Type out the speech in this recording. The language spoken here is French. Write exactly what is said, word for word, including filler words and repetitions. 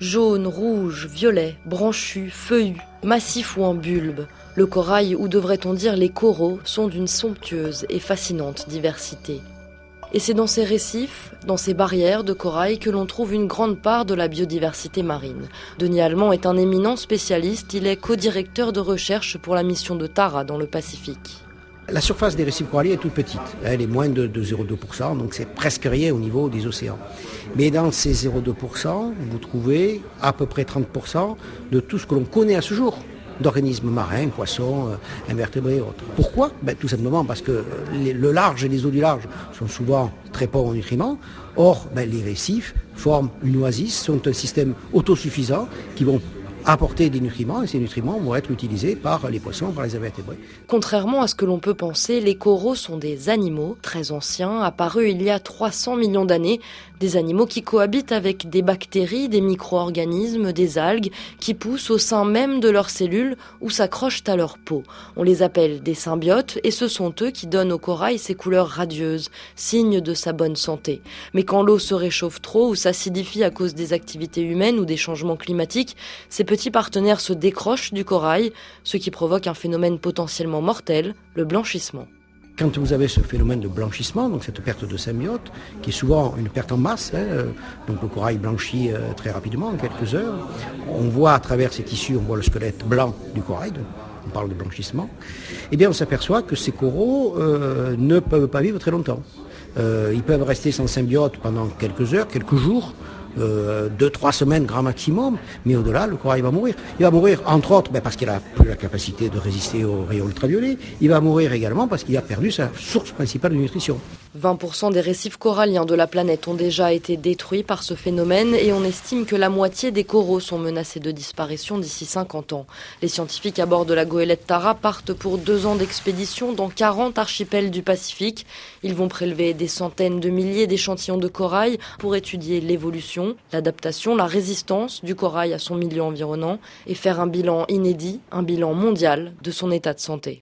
Jaune, rouge, violet, branchu, feuillu, massif ou en bulbe, le corail, ou devrait-on dire les coraux, sont d'une somptueuse et fascinante diversité. Et c'est dans ces récifs, dans ces barrières de corail que l'on trouve une grande part de la biodiversité marine. Denis Allemand est un éminent spécialiste, il est co-directeur de recherche pour la mission de Tara dans le Pacifique. La surface des récifs coralliens est toute petite, elle est moins de, de zéro virgule deux pour cent, donc c'est presque rien au niveau des océans. Mais dans ces zéro virgule deux pour cent, vous trouvez à peu près trente pour cent de tout ce que l'on connaît à ce jour, d'organismes marins, poissons, euh, invertébrés et autres. Pourquoi ? Ben, tout simplement parce que les, le large et les eaux du large sont souvent très pauvres en nutriments. Or, ben, les récifs forment une oasis, sont un système autosuffisant qui vont apporter des nutriments et ces nutriments vont être utilisés par les poissons, par les invertébrés. Contrairement à ce que l'on peut penser, les coraux sont des animaux très anciens, apparus il y a trois cents millions d'années, des animaux qui cohabitent avec des bactéries, des micro-organismes, des algues, qui poussent au sein même de leurs cellules ou s'accrochent à leur peau. On les appelle des symbiotes et ce sont eux qui donnent au corail ses couleurs radieuses, signe de sa bonne santé. Mais quand l'eau se réchauffe trop ou s'acidifie à cause des activités humaines ou des changements climatiques, ces petits partenaires se décrochent du corail, ce qui provoque un phénomène potentiellement mortel, le blanchissement. Quand vous avez ce phénomène de blanchissement, donc cette perte de symbiote, qui est souvent une perte en masse, hein, euh, donc le corail blanchit euh, très rapidement, en quelques heures, on voit à travers ces tissus, on voit le squelette blanc du corail, donc on parle de blanchissement, et bien on s'aperçoit que ces coraux euh, ne peuvent pas vivre très longtemps. Euh, ils peuvent rester sans symbiote pendant quelques heures, quelques jours, Euh, deux, trois semaines grand maximum, mais au-delà, le corail va mourir. Il va mourir, entre autres, ben parce qu'il n'a plus la capacité de résister aux rayons ultraviolets. Il va mourir également parce qu'il a perdu sa source principale de nutrition. vingt pour cent des récifs coralliens de la planète ont déjà été détruits par ce phénomène et on estime que la moitié des coraux sont menacés de disparition d'ici cinquante ans. Les scientifiques à bord de la goélette Tara partent pour deux ans d'expédition dans quarante archipels du Pacifique. Ils vont prélever des centaines de milliers d'échantillons de corail pour étudier l'évolution, l'adaptation, la résistance du corail à son milieu environnant et faire un bilan inédit, un bilan mondial de son état de santé.